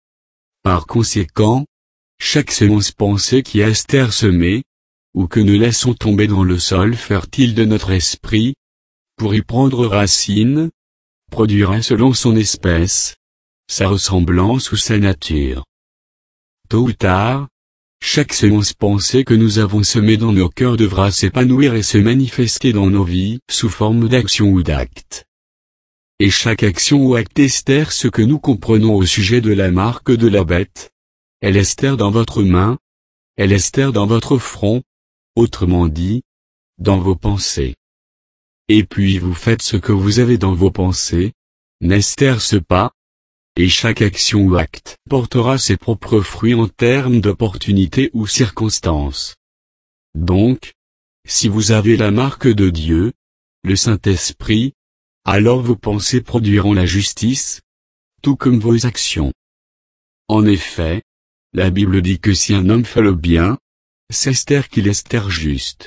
Par conséquent, chaque semence pensée qui est semée, ou que nous laissons tomber dans le sol fertile de notre esprit, pour y prendre racine, produira selon son espèce, sa ressemblance ou sa nature. Tôt ou tard, chaque semence pensée que nous avons semée dans nos cœurs devra s'épanouir et se manifester dans nos vies sous forme d'action ou d'acte. Et chaque action ou acte est ce que nous comprenons au sujet de la marque de la bête. Elle est dans votre main, elle est dans votre front, autrement dit, dans vos pensées. Et puis vous faites ce que vous avez dans vos pensées, n'est-ce pas? Et chaque action ou acte portera ses propres fruits en termes d'opportunités ou circonstances. Donc, si vous avez la marque de Dieu, le Saint-Esprit, alors vos pensées produiront la justice, tout comme vos actions. En effet, la Bible dit que si un homme fait le bien, c'est qu'il est juste.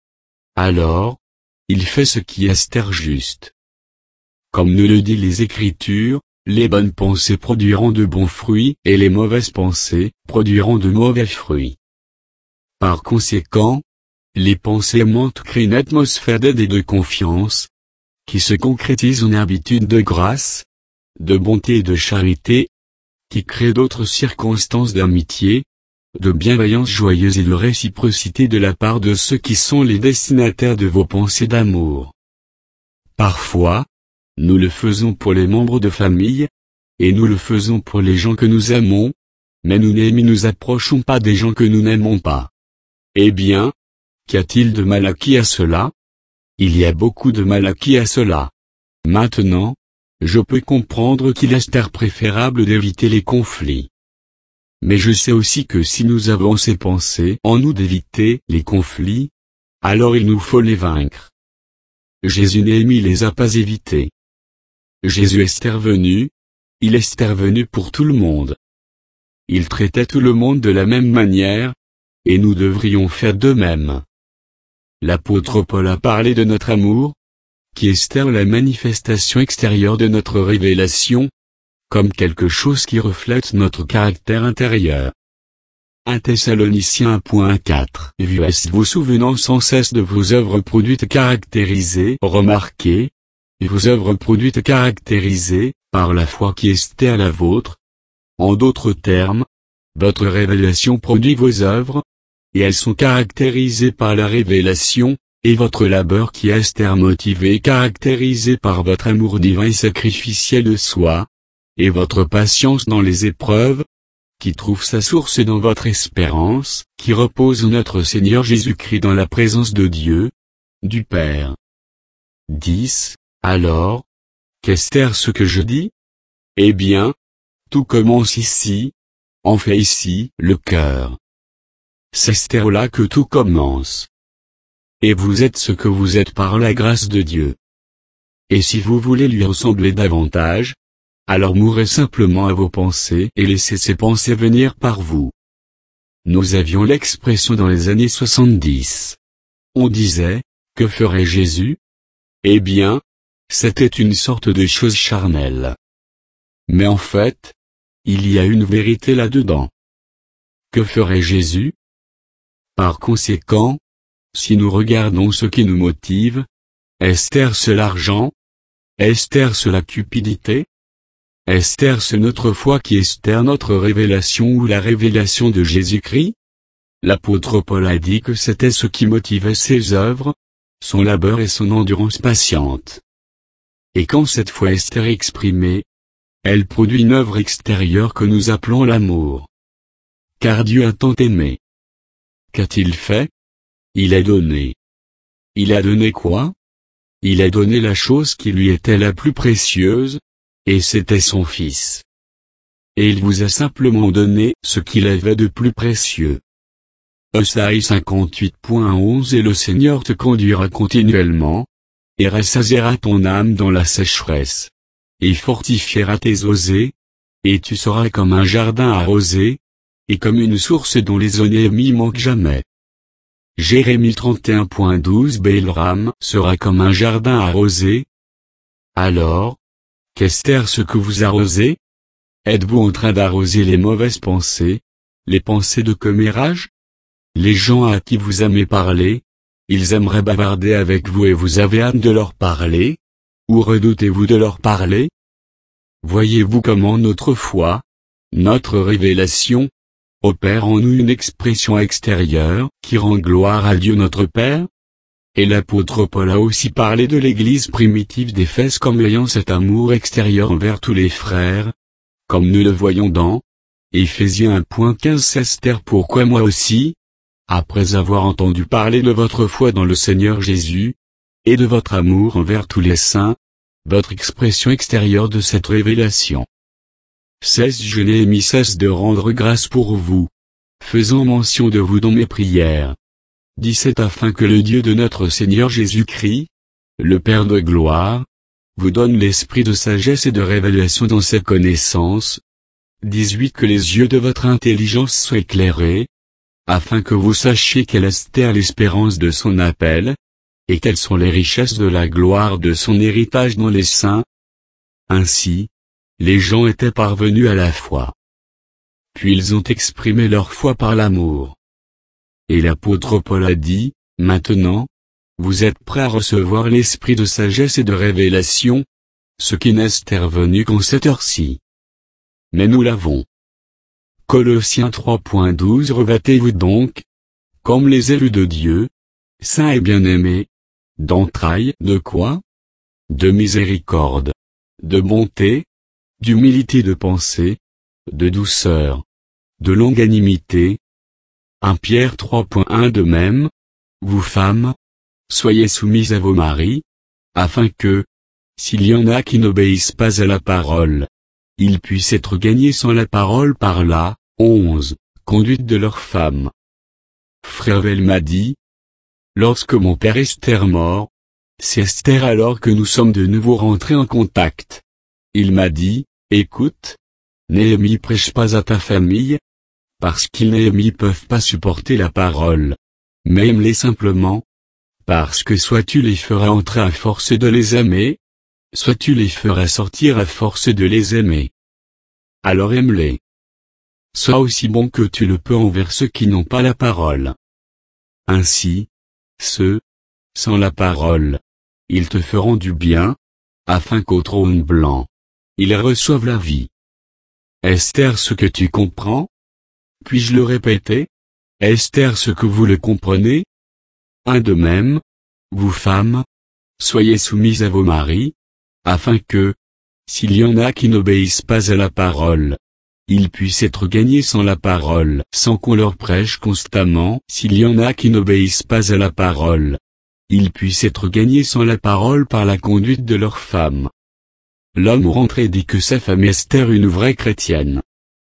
Alors, il fait ce qui est juste. Comme nous le dit les Écritures, les bonnes pensées produiront de bons fruits et les mauvaises pensées produiront de mauvais fruits. Par conséquent, les pensées aimantes créent une atmosphère d'aide et de confiance, qui se concrétise en habitude de grâce, de bonté et de charité, qui crée d'autres circonstances d'amitié, de bienveillance joyeuse et de réciprocité de la part de ceux qui sont les destinataires de vos pensées d'amour. Parfois, nous le faisons pour les membres de famille, et nous le faisons pour les gens que nous aimons, mais nous nous approchons pas des gens que nous n'aimons pas. Eh bien, qu'y a-t-il de mal à cela? Il y a beaucoup de mal à cela. Maintenant, je peux comprendre qu'il est préférable d'éviter les conflits. Mais je sais aussi que si nous avons ces pensées en nous d'éviter les conflits, alors il nous faut les vaincre. Jésus Néhémie les a pas évités. Jésus est revenu, il est revenu pour tout le monde. Il traitait tout le monde de la même manière, et nous devrions faire de même. L'apôtre Paul a parlé de notre amour, qui est la manifestation extérieure de notre révélation, comme quelque chose qui reflète notre caractère intérieur. 1 Thessaloniciens 1.4 vous souvenant sans cesse de vos œuvres produites caractérisées, remarquez, vos œuvres produites caractérisées, par la foi qui est à la vôtre. En d'autres termes, votre révélation produit vos œuvres, et elles sont caractérisées par la révélation, et votre labeur qui est motivé et caractérisé par votre amour divin et sacrificiel de soi, et votre patience dans les épreuves, qui trouve sa source dans votre espérance, qui repose en notre Seigneur Jésus-Christ dans la présence de Dieu, du Père. 10. Alors, qu'est-ce ce que je dis? Eh bien, tout commence ici, en fait ici, le cœur. C'est là que tout commence. Et vous êtes ce que vous êtes par la grâce de Dieu. Et si vous voulez lui ressembler davantage, alors mourrez simplement à vos pensées et laissez ces pensées venir par vous. Nous avions l'expression dans les années 70. On disait, que ferait Jésus? Eh bien, c'était une sorte de chose charnelle. Mais en fait, il y a une vérité là-dedans. Que ferait Jésus? Par conséquent, si nous regardons ce qui nous motive, est-ce l'argent? Est-ce la cupidité? Est-ce notre foi qui est notre révélation ou la révélation de Jésus-Christ? L'apôtre Paul a dit que c'était ce qui motivait ses œuvres, son labeur et son endurance patiente. Et quand cette foi est exprimée, elle produit une œuvre extérieure que nous appelons l'amour. Car Dieu a tant aimé. Qu'a-t-il fait? Il a donné. Il a donné quoi? Il a donné la chose qui lui était la plus précieuse, et c'était son Fils. Et il vous a simplement donné ce qu'il avait de plus précieux. Esaïe 58.11 Et le Seigneur te conduira continuellement, et rassasiera ton âme dans la sécheresse, et fortifiera tes osées, et tu seras comme un jardin arrosé, et comme une source dont les eaux n'y manquent jamais. Jérémie 31.12 Belram sera comme un jardin arrosé. Alors, qu'est-ce ce que vous arrosez? Êtes-vous en train d'arroser les mauvaises pensées, les pensées de commérage? Les gens à qui vous aimez parler, ils aimeraient bavarder avec vous et vous avez hâte de leur parler? Ou redoutez-vous de leur parler? Voyez-vous comment notre foi, notre révélation, opère en nous une expression extérieure qui rend gloire à Dieu notre Père? Et l'apôtre Paul a aussi parlé de l'église primitive d'Éphèse comme ayant cet amour extérieur envers tous les frères, comme nous le voyons dans Éphésiens 1.15 Pourquoi moi aussi, après avoir entendu parler de votre foi dans le Seigneur Jésus, et de votre amour envers tous les saints, votre expression extérieure de cette révélation. 16 Je n'ai mis cesse de rendre grâce pour vous, faisant mention de vous dans mes prières. 17 Afin que le Dieu de notre Seigneur Jésus-Christ, le Père de gloire, vous donne l'esprit de sagesse et de révélation dans ses connaissances. 18 Que les yeux de votre intelligence soient éclairés, afin que vous sachiez quelle est l'espérance de son appel, et quelles sont les richesses de la gloire de son héritage dans les saints. Ainsi, les gens étaient parvenus à la foi. Puis ils ont exprimé leur foi par l'amour. Et l'apôtre Paul a dit, maintenant, vous êtes prêts à recevoir l'esprit de sagesse et de révélation, ce qui n'est venu qu'en cette heure-ci. Mais nous l'avons. Colossiens 3.12 Revêtez-vous donc, comme les élus de Dieu, saints et bien-aimés, d'entrailles de quoi? De miséricorde, de bonté, d'humilité de pensée, de douceur, de longanimité. 1 Pierre 3.1 De même, vous femmes, soyez soumises à vos maris, afin que, s'il y en a qui n'obéissent pas à la parole, ils puissent être gagnés sans la parole par la 11 conduite de leurs femmes. Frère Vel m'a dit, lorsque mon père Esther mort, c'est Esther alors que nous sommes de nouveau rentrés en contact. Il m'a dit, écoute, Néhémie prêche pas à ta famille, parce qu'ils Néhémie peuvent pas supporter la parole. Mais aime-les simplement, parce que soit tu les feras entrer à force de les aimer, soit tu les feras sortir à force de les aimer. Alors aime-les. Sois aussi bon que tu le peux envers ceux qui n'ont pas la parole. Ainsi, ceux, sans la parole, ils te feront du bien, afin qu'au trône blanc, ils reçoivent la vie. Esther ce que tu comprends? Puis-je le répéter? Esther ce que vous le comprenez? De même, vous femmes, soyez soumises à vos maris, afin que, s'il y en a qui n'obéissent pas à la parole, ils puissent être gagnés sans la parole, sans qu'on leur prêche constamment, s'il y en a qui n'obéissent pas à la parole. Ils puissent être gagnés sans la parole par la conduite de leur femme. L'homme rentré dit que sa femme Esther une vraie chrétienne.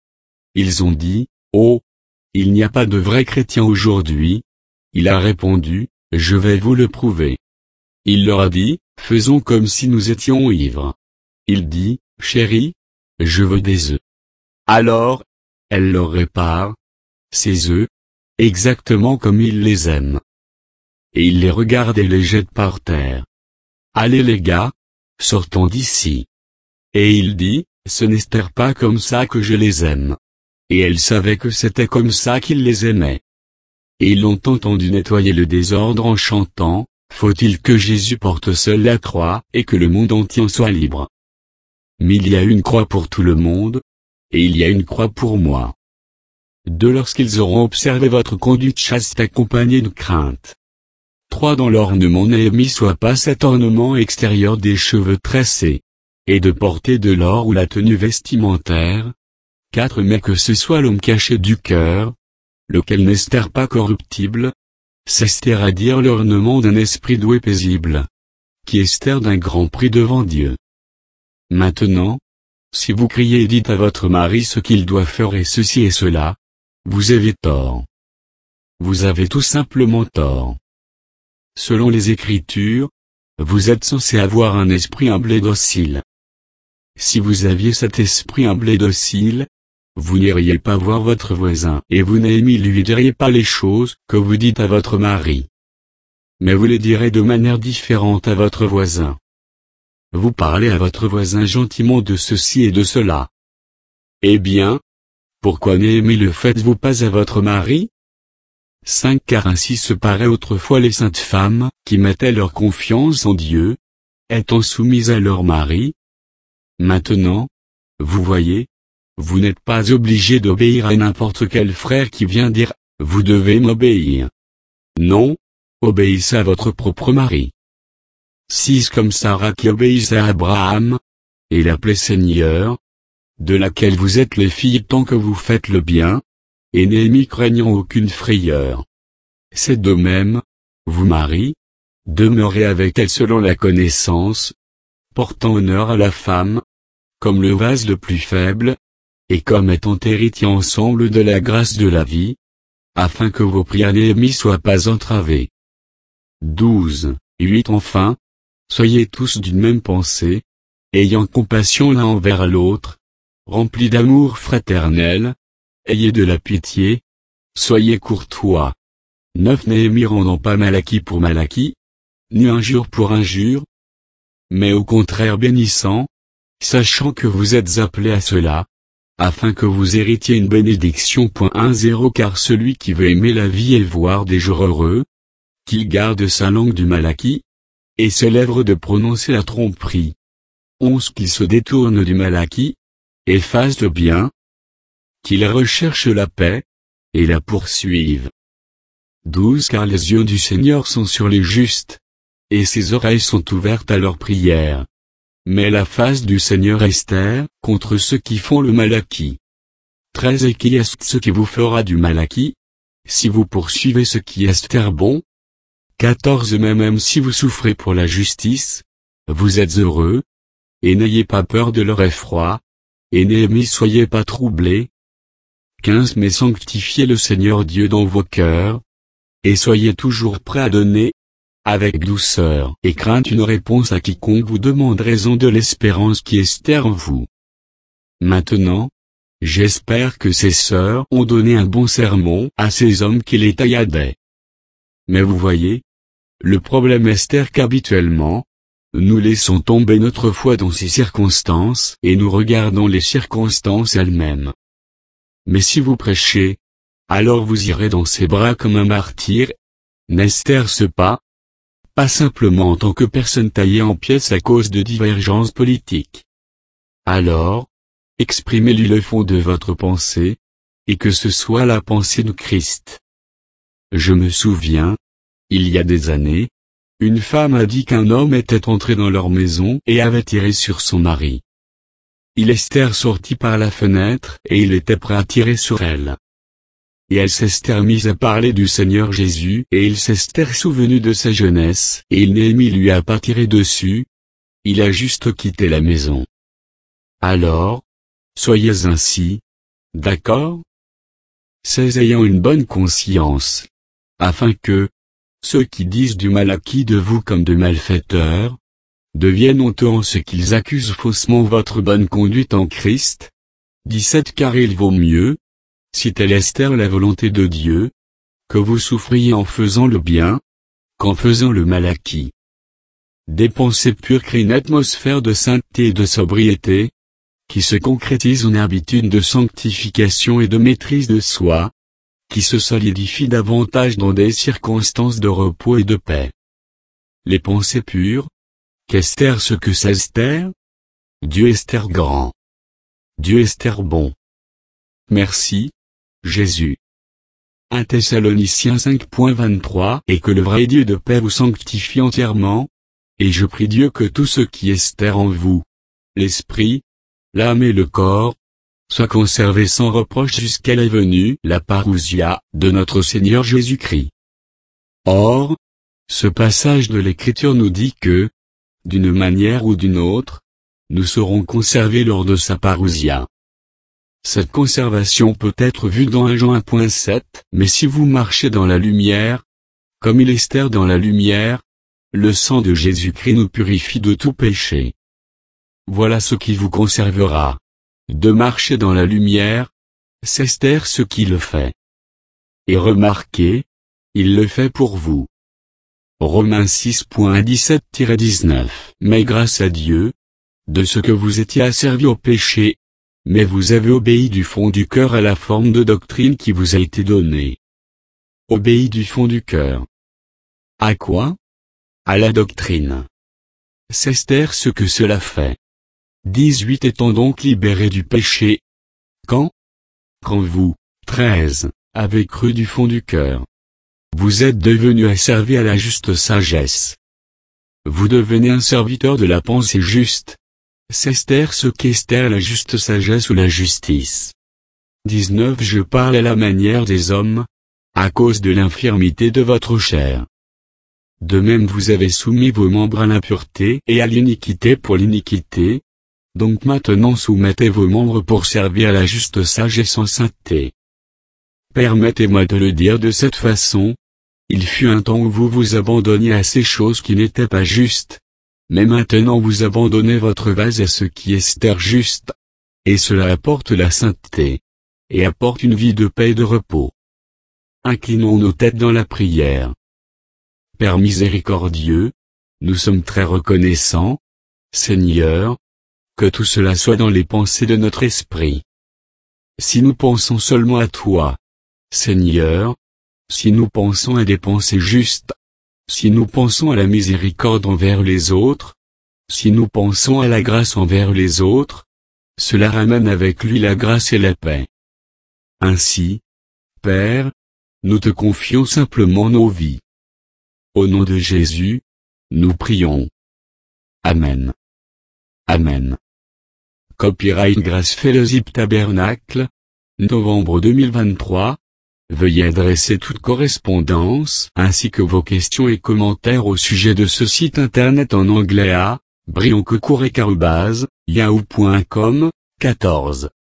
Ils ont dit, « Oh, il n'y a pas de vrais chrétiens aujourd'hui. » Il a répondu, « Je vais vous le prouver. » Il leur a dit, « Faisons comme si nous étions ivres. » Il dit, « Chérie, je veux des œufs. » Alors, elle leur répare, ces œufs, exactement comme il les aime. Et il les regarde et les jette par terre. « Allez les gars, sortons d'ici. » Et il dit, « Ce n'est pas comme ça que je les aime. » Et elle savait que c'était comme ça qu'il les aimait. Et ils l'ont entendu nettoyer le désordre en chantant, « Faut-il que Jésus porte seul la croix, et que le monde entier en soit libre? Mais il y a une croix pour tout le monde, et il y a une croix pour moi. » 2. Lorsqu'ils auront observé votre conduite chaste accompagnée de crainte. 3. Dans l'ornement Néhémie soit pas cet ornement extérieur des cheveux tressés, et de porter de l'or ou la tenue vestimentaire. 4. Mais que ce soit l'homme caché du cœur, lequel n'est pas corruptible, c'est-à-dire l'ornement d'un esprit doué paisible, qui est d'un grand prix devant Dieu. Maintenant, si vous criez et dites à votre mari ce qu'il doit faire et ceci et cela, vous avez tort. Vous avez tout simplement tort. Selon les Écritures, vous êtes censé avoir un esprit humble et docile. Si vous aviez cet esprit humble et docile, vous n'iriez pas voir votre voisin et vous Néhémie lui diriez pas les choses que vous dites à votre mari. Mais vous les direz de manière différente à votre voisin. Vous parlez à votre voisin gentiment de ceci et de cela. Eh bien, pourquoi Néhémie le faites-vous pas à votre mari? 5. Car ainsi se paraît autrefois les saintes femmes, qui mettaient leur confiance en Dieu, étant soumises à leur mari. Maintenant, vous voyez, vous n'êtes pas obligé d'obéir à n'importe quel frère qui vient dire, « Vous devez m'obéir. » Non, obéissez à votre propre mari. 6. Comme Sarah qui obéissait à Abraham, et l'appelait Seigneur, de laquelle vous êtes les filles tant que vous faites le bien, et Néhémie craignant aucune frayeur. C'est de même, vous mari, demeurez avec elle selon la connaissance, portant honneur à la femme, comme le vase le plus faible, et comme étant héritiers ensemble de la grâce de la vie, afin que vos prières Néhémie soient pas entravées. 12. 8. Enfin, soyez tous d'une même pensée, ayant compassion l'un envers l'autre, remplis d'amour fraternel, ayez de la pitié, soyez courtois. 9. Néhémie rendant pas Malachie pour Malachie, ni injure pour injure, mais au contraire bénissant, sachant que vous êtes appelés à cela, afin que vous héritiez une bénédiction. 10. Car celui qui veut aimer la vie et voir des jours heureux, qu'il garde sa langue du Malachie, et ses lèvres de prononcer la tromperie. 11. Qu'il se détourne du Malachie, et fasse le bien, qu'il recherche la paix, et la poursuive. 12. Car les yeux du Seigneur sont sur les justes, et ses oreilles sont ouvertes à leurs prières. Mais la face du Seigneur est contre ceux qui font le Malachie. 13. Et qui est ce qui vous fera du Malachie, si vous poursuivez ce qui est bon? 14. Mais même si vous souffrez pour la justice, vous êtes heureux, et n'ayez pas peur de leur effroi, et Néhémie soyez pas troublés. 15. Mais sanctifiez le Seigneur Dieu dans vos cœurs, et soyez toujours prêts à donner, avec douceur et crainte une réponse à quiconque vous demande raison de l'espérance qui est en vous. Maintenant, j'espère que ces sœurs ont donné un bon sermon à ces hommes qui les tailladaient. Mais vous voyez, le problème est qu'habituellement, nous laissons tomber notre foi dans ces circonstances et nous regardons les circonstances elles-mêmes. Mais si vous prêchez, alors vous irez dans ses bras comme un martyr, n'est-ce pas? Pas simplement en tant que personne taillée en pièces à cause de divergences politiques. Alors, exprimez-lui le fond de votre pensée, et que ce soit la pensée de Christ. Je me souviens, il y a des années, une femme a dit qu'un homme était entré dans leur maison et avait tiré sur son mari. Esther sortit par la fenêtre et il était prêt à tirer sur elle. Et elle s'Esther mise à parler du Seigneur Jésus et il s'Esther souvenu de sa jeunesse et il Néhémie lui a pas tiré dessus. Il a juste quitté la maison. Alors, soyez ainsi, d'accord? C'est ayant une bonne conscience, afin que, ceux qui disent du mal à qui de vous comme de malfaiteurs, deviennent honteux en ce qu'ils accusent faussement votre bonne conduite en Christ. 17 Car il vaut mieux, si telle Esther la volonté de Dieu, que vous souffriez en faisant le bien, qu'en faisant le mal à qui. Des pensées pures créent une atmosphère de sainteté et de sobriété, qui se concrétise en habitude de sanctification et de maîtrise de soi, qui se solidifie davantage dans des circonstances de repos et de paix. Les pensées pures, qu'Esther ce que c'est Esther? Dieu Esther grand. Dieu Esther bon. Merci, Jésus. 1 Thessaloniciens 5.23 Et que le vrai Dieu de paix vous sanctifie entièrement, et je prie Dieu que tout ce qui Esther en vous, l'esprit, l'âme et le corps, soit conservé sans reproche jusqu'à la venue, la parousia, de notre Seigneur Jésus-Christ. Or, ce passage de l'Écriture nous dit que, d'une manière ou d'une autre, nous serons conservés lors de sa parousia. Cette conservation peut être vue dans 1 Jean 1.7, mais si vous marchez dans la lumière, comme il Esther dans la lumière, le sang de Jésus-Christ nous purifie de tout péché. Voilà ce qui vous conservera. De marcher dans la lumière, c'est Esther ce qui le fait. Et remarquez, il le fait pour vous. Romains 6.17-19 Mais grâce à Dieu, de ce que vous étiez asservis au péché, mais vous avez obéi du fond du cœur à la forme de doctrine qui vous a été donnée. Obéi du fond du cœur. À quoi? À la doctrine. C'est Esther ce que cela fait. 18 Étant donc libérés du péché. Quand vous, 13, avez cru du fond du cœur. Vous êtes devenus asservis à la juste sagesse. Vous devenez un serviteur de la pensée juste. C'est Esther ce qu'Esther la juste sagesse ou la justice. 19 Je parle à la manière des hommes, à cause de l'infirmité de votre chair. De même vous avez soumis vos membres à l'impureté et à l'iniquité pour l'iniquité. Donc maintenant soumettez vos membres pour servir à la juste sagesse en sainteté. Permettez-moi de le dire de cette façon. Il fut un temps où vous vous abandonniez à ces choses qui n'étaient pas justes. Mais maintenant vous abandonnez votre vase à ce qui est Esther juste. Et cela apporte la sainteté. Et apporte une vie de paix et de repos. Inclinons nos têtes dans la prière. Père miséricordieux, nous sommes très reconnaissants, Seigneur, que tout cela soit dans les pensées de notre esprit. Si nous pensons seulement à toi, Seigneur, si nous pensons à des pensées justes, si nous pensons à la miséricorde envers les autres, si nous pensons à la grâce envers les autres, cela ramène avec lui la grâce et la paix. Ainsi, Père, nous te confions simplement nos vies. Au nom de Jésus, nous prions. Amen. Amen. Copyright Grace Fellowship Tabernacle, novembre 2023. Veuillez adresser toute correspondance ainsi que vos questions et commentaires au sujet de ce site internet en anglais à brioncocourec@yahoo.com, 14.